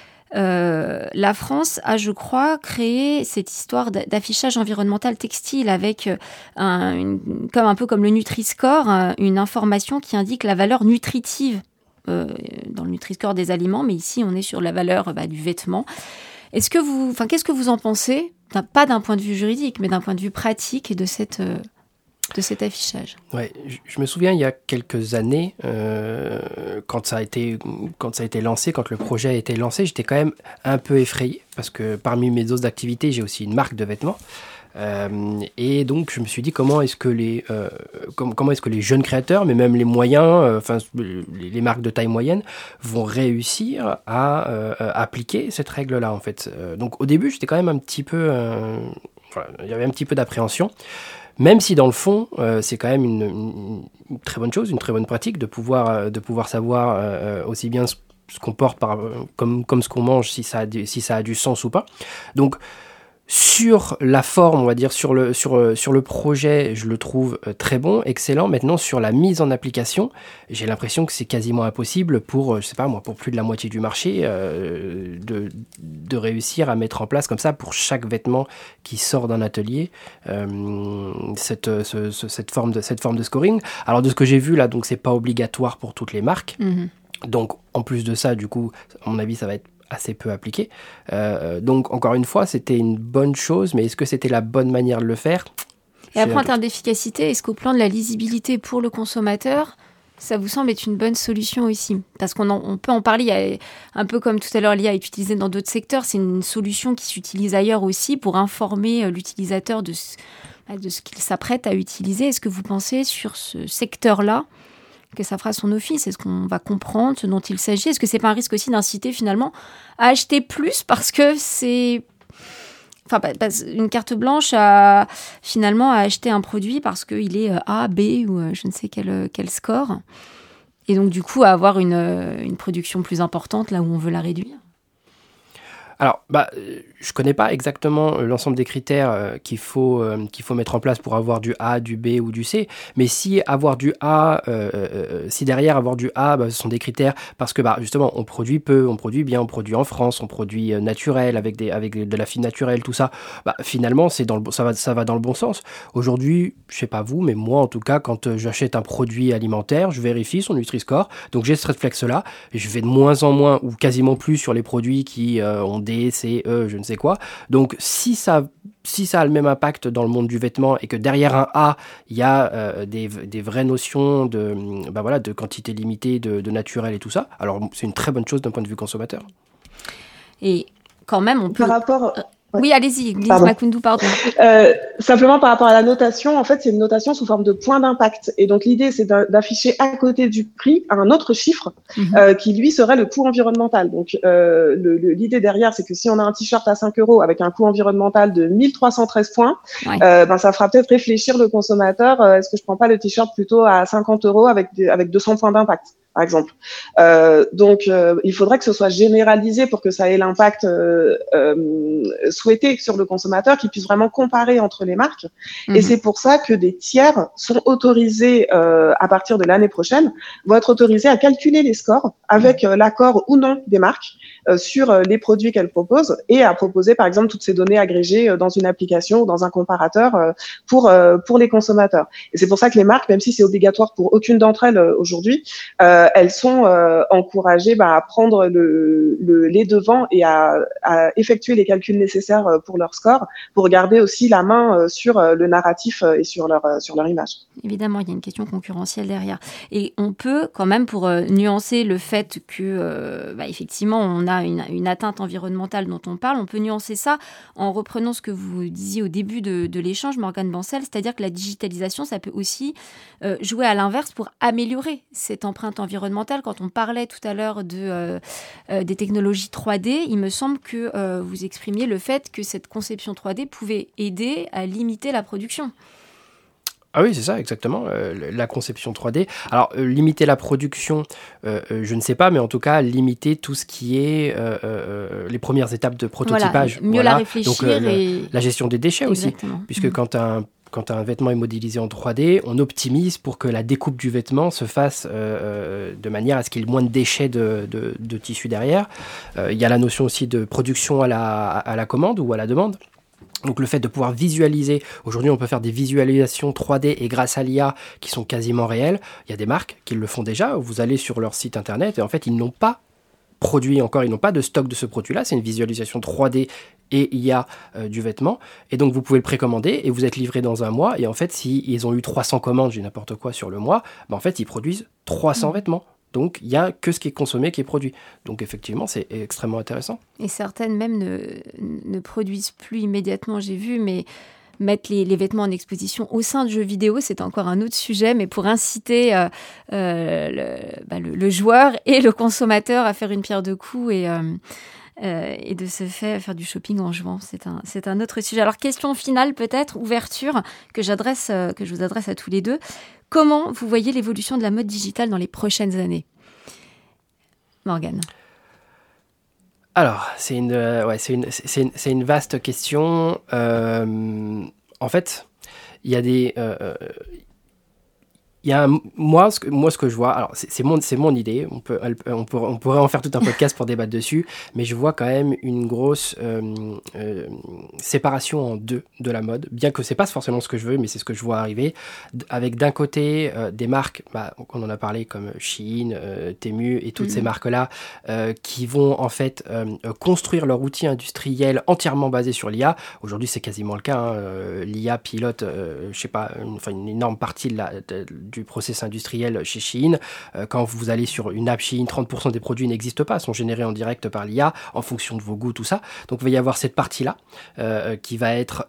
Euh, la France a, je crois, créé cette histoire d'affichage environnemental textile avec un, une, comme un peu comme le Nutri-Score, une information qui indique la valeur nutritive euh, dans le Nutri-Score des aliments, mais ici on est sur la valeur bah, du vêtement. Est-ce que vous, enfin, qu'est-ce que vous en pensez ? Pas d'un point de vue juridique, mais d'un point de vue pratique de cette euh, de cet affichage. Ouais, je me souviens il y a quelques années, euh, quand ça a été quand ça a été lancé, quand le projet a été lancé, j'étais quand même un peu effrayé parce que parmi mes autres activités, j'ai aussi une marque de vêtements. Euh, et donc je me suis dit comment est-ce que les euh, com- comment est-ce que les jeunes créateurs, mais même les moyens, enfin euh, les, les marques de taille moyenne, vont réussir à euh, appliquer cette règle-là en fait. Euh, donc au début, j'étais quand même un petit peu, euh, voilà, il y avait un petit peu d'appréhension. Même si dans le fond, euh, c'est quand même une, une, une très bonne chose, une très bonne pratique de pouvoir, euh, de pouvoir savoir euh, aussi bien ce, ce qu'on porte par, euh, comme, comme ce qu'on mange, si ça, a du, si ça a du sens ou pas. Donc, Sur la forme, on va dire, sur le, sur, sur le projet, je le trouve très bon, excellent. Maintenant, sur la mise en application, j'ai l'impression que c'est quasiment impossible pour, je sais pas moi, pour plus de la moitié du marché, euh, de, de réussir à mettre en place comme ça, pour chaque vêtement qui sort d'un atelier, euh, cette, ce, ce, cette, forme de, cette forme de scoring. Alors, de ce que j'ai vu là, donc c'est pas obligatoire pour toutes les marques. Mmh. Donc, en plus de ça, du coup, à mon avis, ça va être assez peu appliqué. Euh, donc, encore une fois, c'était une bonne chose, mais est-ce que c'était la bonne manière de le faire ? Et après, en termes d'efficacité, est-ce qu'au plan de la lisibilité pour le consommateur, ça vous semble être une bonne solution aussi ? Parce qu'on en, on peut en parler, il y a, un peu comme tout à l'heure, l'I A est utilisée dans d'autres secteurs, c'est une solution qui s'utilise ailleurs aussi pour informer l'utilisateur de ce, de ce qu'il s'apprête à utiliser. Est-ce que vous pensez sur ce secteur-là que ça fera son office? Est-ce qu'on va comprendre ce dont il s'agit? Est-ce que c'est pas un risque aussi d'inciter finalement à acheter plus parce que c'est... Enfin, une carte blanche à, finalement, à acheter un produit parce qu'il est A, B ou je ne sais quel, quel score. Et donc, du coup, à avoir une, une production plus importante là où on veut la réduire. Alors, bah, je ne connais pas exactement l'ensemble des critères euh, qu'il faut, euh, qu'il faut mettre en place pour avoir du A, du B ou du C. Mais si avoir du A, euh, euh, si derrière avoir du A, bah, ce sont des critères parce que bah, justement, on produit peu, on produit bien, on produit en France, on produit euh, naturel, avec, des, avec de la fille naturelle, tout ça, bah, finalement, c'est dans le, ça, va, ça va dans le bon sens. Aujourd'hui, je ne sais pas vous, mais moi, en tout cas, quand euh, j'achète un produit alimentaire, je vérifie son Nutri-Score. Donc, j'ai ce réflexe-là. Je vais de moins en moins ou quasiment plus sur les produits qui euh, ont des C, E, je ne sais quoi. Donc, si ça, si ça a le même impact dans le monde du vêtement et que derrière un A, il y a euh, des, des vraies notions de, bah voilà, de quantité limitée, de, de naturel et tout ça, alors c'est une très bonne chose d'un point de vue consommateur. Et quand même, on peut... Par rapport... Oui, allez-y, Lise Makoundou, pardon. Euh, simplement par rapport à la notation, en fait, c'est une notation sous forme de point d'impact. Et donc, l'idée, c'est d'afficher à côté du prix un autre chiffre mm-hmm. euh, qui, lui, serait le coût environnemental. Donc, euh, le, le, l'idée derrière, c'est que si on a un t-shirt à cinq euros avec un coût environnemental de mille trois cent treize points, ouais. euh, ben, ça fera peut-être réfléchir le consommateur. Euh, est-ce que je prends pas le t-shirt plutôt à cinquante euros avec, des, avec deux cents points d'impact, par exemple. Euh, donc, euh, il faudrait que ce soit généralisé pour que ça ait l'impact euh, euh, souhaité sur le consommateur, qu'il puisse vraiment comparer entre les marques. Mmh. Et c'est pour ça que des tiers sont autorisés, euh, à partir de l'année prochaine, vont être autorisés à calculer les scores avec euh, l'accord ou non des marques euh, sur euh, les produits qu'elles proposent et à proposer, par exemple, toutes ces données agrégées euh, dans une application ou dans un comparateur euh, pour, euh, pour les consommateurs. Et c'est pour ça que les marques, même si c'est obligatoire pour aucune d'entre elles euh, aujourd'hui, euh, elles sont euh, encouragées bah, à prendre le, le, les devants et à, à effectuer les calculs nécessaires euh, pour leur score, pour garder aussi la main euh, sur euh, le narratif euh, et sur leur, euh, sur leur image. Évidemment, il y a une question concurrentielle derrière. Et on peut quand même, pour euh, nuancer le fait que, euh, bah, effectivement, on a une, une atteinte environnementale dont on parle, on peut nuancer ça en reprenant ce que vous disiez au début de, de l'échange, Morgane Bancel, c'est-à-dire que la digitalisation, ça peut aussi euh, jouer à l'inverse pour améliorer cette empreinte environnementale. Quand on parlait tout à l'heure de, euh, euh, des technologies trois D, il me semble que euh, vous exprimiez le fait que cette conception trois D pouvait aider à limiter la production. Ah oui, c'est ça, exactement, euh, la conception trois D. Alors, euh, limiter la production, euh, euh, je ne sais pas, mais en tout cas, limiter tout ce qui est euh, euh, les premières étapes de prototypage. Voilà, mieux voilà. la réfléchir. Donc, euh, et... la, la gestion des déchets exactement. Aussi, puisque mmh. quand un Quand un vêtement est modélisé en trois D, on optimise pour que la découpe du vêtement se fasse euh, de manière à ce qu'il y ait moins de déchets de, de, de tissu derrière. Euh, il y a la notion aussi de production à la, à la commande ou à la demande. Donc le fait de pouvoir visualiser, aujourd'hui on peut faire des visualisations trois D et grâce à l'I A qui sont quasiment réelles. Il y a des marques qui le font déjà, vous allez sur leur site internet et en fait ils n'ont pas produit encore, ils n'ont pas de stock de ce produit-là, c'est une visualisation trois D et I A euh, du vêtement, et donc vous pouvez le précommander et vous êtes livré dans un mois, et en fait si ils ont eu trois cents commandes, j'ai n'importe quoi sur le mois, ben en fait ils produisent trois cents mmh. vêtements. Donc, il n'y a que ce qui est consommé qui est produit. Donc, effectivement, c'est extrêmement intéressant. Et certaines même ne, ne produisent plus immédiatement, j'ai vu, mais mettre les, les vêtements en exposition au sein de jeux vidéo, c'est encore un autre sujet, mais pour inciter euh, euh, le, bah, le, le joueur et le consommateur à faire une pierre deux coups et... Euh, Euh, et de ce fait faire du shopping en jouant, c'est un, c'est un autre sujet. Alors question finale peut-être, ouverture, que, j'adresse, euh, que je vous adresse à tous les deux. Comment vous voyez l'évolution de la mode digitale dans les prochaines années, Morgane ? Alors, c'est une, euh, ouais, c'est une, c'est une, c'est une vaste question. Euh, en fait, il y a des... Euh, Il y a un, moi, ce que, moi, ce que je vois, alors c'est, c'est, mon, c'est mon idée, on, peut, on, peut, on pourrait en faire tout un podcast pour débattre dessus, mais je vois quand même une grosse euh, euh, séparation en deux de la mode, bien que c'est pas forcément ce que je veux, mais c'est ce que je vois arriver, avec d'un côté euh, des marques, bah, on en a parlé comme Shein, euh, Temu et toutes mmh. ces marques-là, euh, qui vont en fait euh, construire leur outil industriel entièrement basé sur l'I A. Aujourd'hui, c'est quasiment le cas, hein. euh, l'I A pilote, euh, je sais pas, une, enfin, une énorme partie de la... De, du process industriel chez Shein. Euh, quand vous allez sur une app Shein, trente pour cent des produits n'existent pas, sont générés en direct par l'I A, en fonction de vos goûts, tout ça. Donc il va y avoir cette partie-là euh, qui va être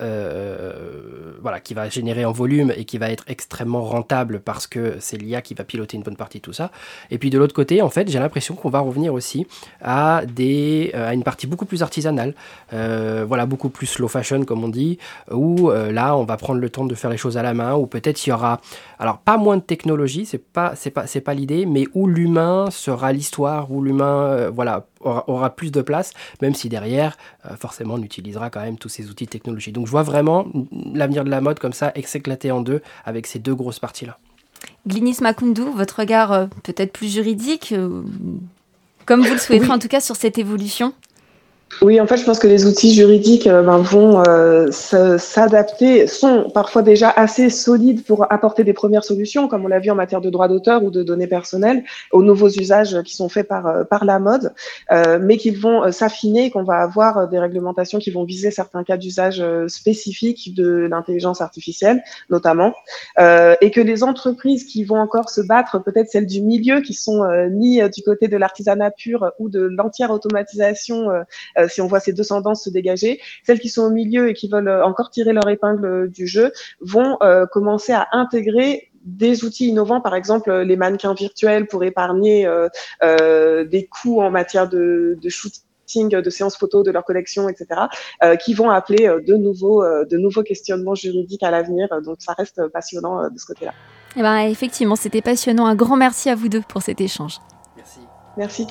euh, voilà, qui va générer en volume et qui va être extrêmement rentable parce que c'est l'I A qui va piloter une bonne partie de tout ça. Et puis de l'autre côté, en fait, j'ai l'impression qu'on va revenir aussi à, des, euh, à une partie beaucoup plus artisanale, euh, voilà, beaucoup plus slow fashion, comme on dit, où euh, là, on va prendre le temps de faire les choses à la main, où peut-être il y aura, alors pas moins de technologie, c'est pas, c'est pas, c'est pas l'idée, mais où l'humain sera l'histoire, où l'humain euh, voilà, aura, aura plus de place, même si derrière, euh, forcément, on utilisera quand même tous ces outils de technologie. Donc je vois vraiment l'avenir de la mode comme ça, s'éclater en deux, avec ces deux grosses parties-là. Glynis Makoundou, votre regard euh, peut-être plus juridique, euh, comme vous le souhaiterez oui. en tout cas sur cette évolution? Oui, en fait, je pense que les outils juridiques euh, ben, vont euh, s'adapter, sont parfois déjà assez solides pour apporter des premières solutions, comme on l'a vu en matière de droits d'auteur ou de données personnelles, aux nouveaux usages qui sont faits par, par la mode, euh, mais qu'ils vont euh, s'affiner, qu'on va avoir euh, des réglementations qui vont viser certains cas d'usage euh, spécifiques de l'intelligence artificielle, notamment, euh, et que les entreprises qui vont encore se battre, peut-être celles du milieu, qui sont euh, ni euh, du côté de l'artisanat pur ou de l'entière automatisation, euh, si on voit ces deux tendances se dégager, celles qui sont au milieu et qui veulent encore tirer leur épingle du jeu vont euh, commencer à intégrer des outils innovants, par exemple les mannequins virtuels pour épargner euh, euh, des coûts en matière de, de shooting, de séances photos de leur collection, et cetera, euh, qui vont appeler euh, de, nouveaux, euh, de nouveaux questionnements juridiques à l'avenir. Donc ça reste passionnant euh, de ce côté-là. Eh ben, effectivement, c'était passionnant. Un grand merci à vous deux pour cet échange. Merci. Merci.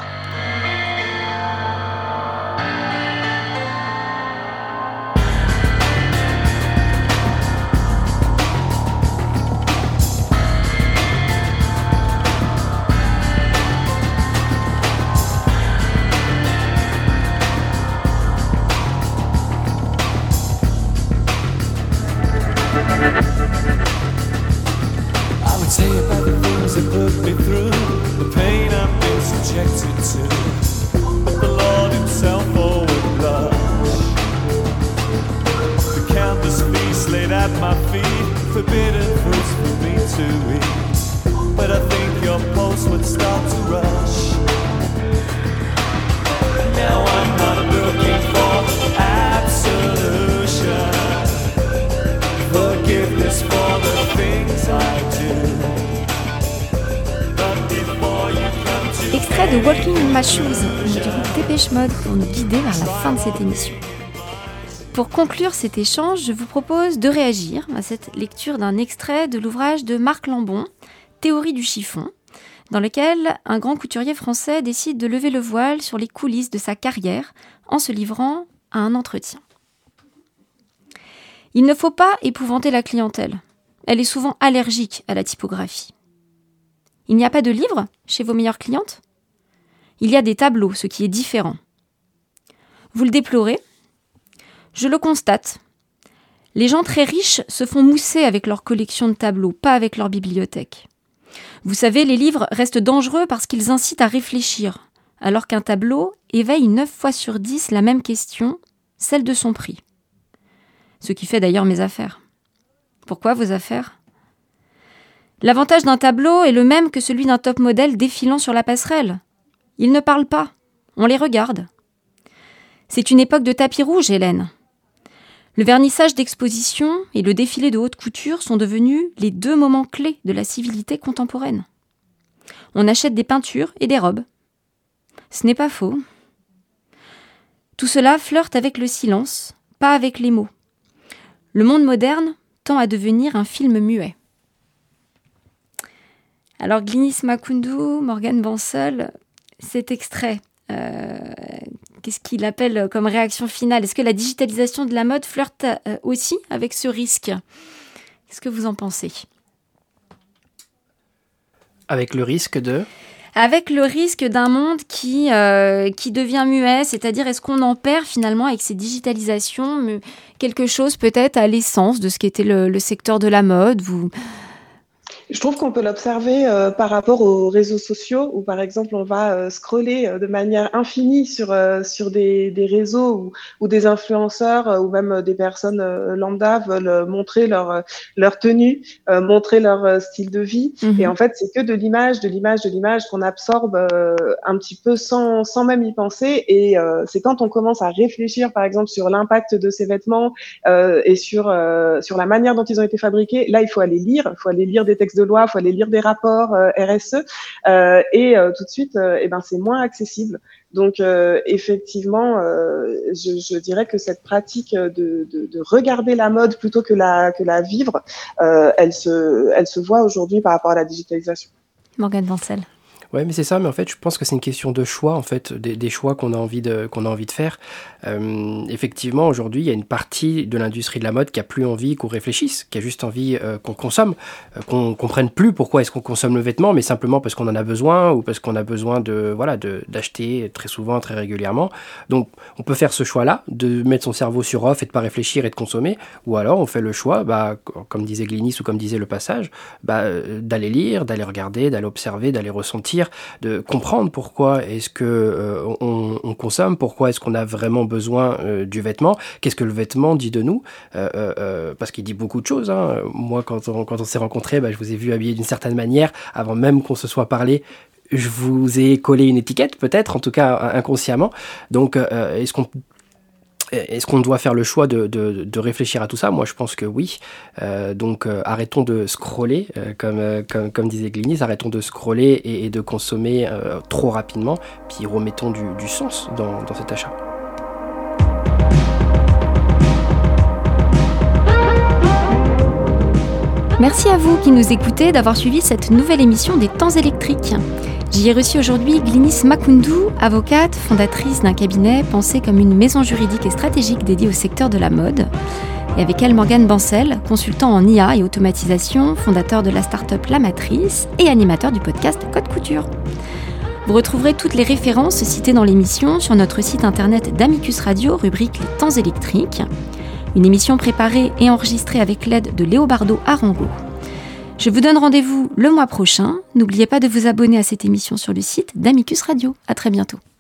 Extrait de Walking in My Shoes du groupe Dépêche Mode pour nous guider vers la fin de cette émission. Pour conclure cet échange, je vous propose de réagir à cette lecture d'un extrait de l'ouvrage de Marc Lambon, Théorie du chiffon, dans lequel un grand couturier français décide de lever le voile sur les coulisses de sa carrière en se livrant à un entretien. Il ne faut pas épouvanter la clientèle. Elle est souvent allergique à la typographie. Il n'y a pas de livre chez vos meilleures clientes ? Il y a des tableaux, ce qui est différent. Vous le déplorez ? Je le constate. Les gens très riches se font mousser avec leur collection de tableaux, pas avec leur bibliothèque. Vous savez, les livres restent dangereux parce qu'ils incitent à réfléchir, alors qu'un tableau éveille neuf fois sur dix la même question, celle de son prix. Ce qui fait d'ailleurs mes affaires. Pourquoi vos affaires ? L'avantage d'un tableau est le même que celui d'un top modèle défilant sur la passerelle. Ils ne parlent pas, on les regarde. C'est une époque de tapis rouge, Hélène. Le vernissage d'exposition et le défilé de haute couture sont devenus les deux moments clés de la civilité contemporaine. On achète des peintures et des robes. Ce n'est pas faux. Tout cela flirte avec le silence, pas avec les mots. Le monde moderne tend à devenir un film muet. Alors Glynis Makoundou, Morgane Bansol, cet extrait, euh, qu'est-ce qu'il appelle comme réaction finale ? Est-ce que la digitalisation de la mode flirte euh, aussi avec ce risque ? Qu'est-ce que vous en pensez ? Avec le risque de... Avec le risque d'un monde qui, euh, qui devient muet, c'est-à-dire est-ce qu'on en perd finalement avec ces digitalisations quelque chose peut-être à l'essence de ce qu'était le, le secteur de la mode ? Vous... Je trouve qu'on peut l'observer euh, par rapport aux réseaux sociaux où, par exemple, on va euh, scroller euh, de manière infinie sur, euh, sur des, des réseaux où, où des influenceurs euh, ou même euh, des personnes euh, lambda veulent euh, montrer leur, euh, leur tenue, euh, montrer leur euh, style de vie. Mmh. Et en fait, c'est que de l'image, de l'image, de l'image qu'on absorbe euh, un petit peu sans, sans même y penser. Et euh, c'est quand on commence à réfléchir, par exemple, sur l'impact de ces vêtements euh, et sur, euh, sur la manière dont ils ont été fabriqués, là, il faut aller lire, il faut aller lire des textes de loi, il faut aller lire des rapports euh, R S E euh, et euh, tout de suite, euh, eh ben, c'est moins accessible. Donc euh, effectivement, euh, je, je dirais que cette pratique de, de, de regarder la mode plutôt que la, que la vivre, euh, elle, se, elle se voit aujourd'hui par rapport à la digitalisation. Morgane Bancel. Ouais, mais c'est ça. Mais en fait, je pense que c'est une question de choix, en fait, des, des choix qu'on a envie de qu'on a envie de faire. Euh, effectivement, aujourd'hui, il y a une partie de l'industrie de la mode qui a plus envie qu'on réfléchisse, qui a juste envie euh, qu'on consomme, euh, qu'on comprenne plus pourquoi est-ce qu'on consomme le vêtement, mais simplement parce qu'on en a besoin ou parce qu'on a besoin de voilà de d'acheter très souvent, très régulièrement. Donc, on peut faire ce choix-là, de mettre son cerveau sur off et de pas réfléchir et de consommer, ou alors on fait le choix, bah, comme disait Glinis ou comme disait Le Passage, bah, d'aller lire, d'aller regarder, d'aller observer, d'aller ressentir, de comprendre pourquoi est-ce que euh, on, on consomme, pourquoi est-ce qu'on a vraiment besoin euh, du vêtement, qu'est-ce que le vêtement dit de nous, euh, euh, parce qu'il dit beaucoup de choses. Hein. Moi, quand on, quand on s'est rencontrés, bah, je vous ai vu habillé d'une certaine manière, avant même qu'on se soit parlé. Je vous ai collé une étiquette, peut-être, en tout cas inconsciemment. Donc, euh, est-ce qu'on Est-ce qu'on doit faire le choix de, de, de réfléchir à tout ça ? Moi, je pense que oui. Euh, donc, euh, arrêtons de scroller, euh, comme, euh, comme, comme disait Glinis, arrêtons de scroller et, et de consommer euh, trop rapidement, puis remettons du, du sens dans, dans cet achat. Merci à vous qui nous écoutez d'avoir suivi cette nouvelle émission des Temps électriques. J'y ai reçu aujourd'hui Glinis Makoundou, avocate, fondatrice d'un cabinet pensé comme une maison juridique et stratégique dédiée au secteur de la mode. Et avec elle, Morgane Bancel, consultant en I A et automatisation, fondateur de la start-up La Matrice et animateur du podcast Code Couture. Vous retrouverez toutes les références citées dans l'émission sur notre site internet d'Amicus Radio, rubrique Les Temps électriques. Une émission préparée et enregistrée avec l'aide de Léobardo Arango. Je vous donne rendez-vous le mois prochain. N'oubliez pas de vous abonner à cette émission sur le site d'Amicus Radio. À très bientôt.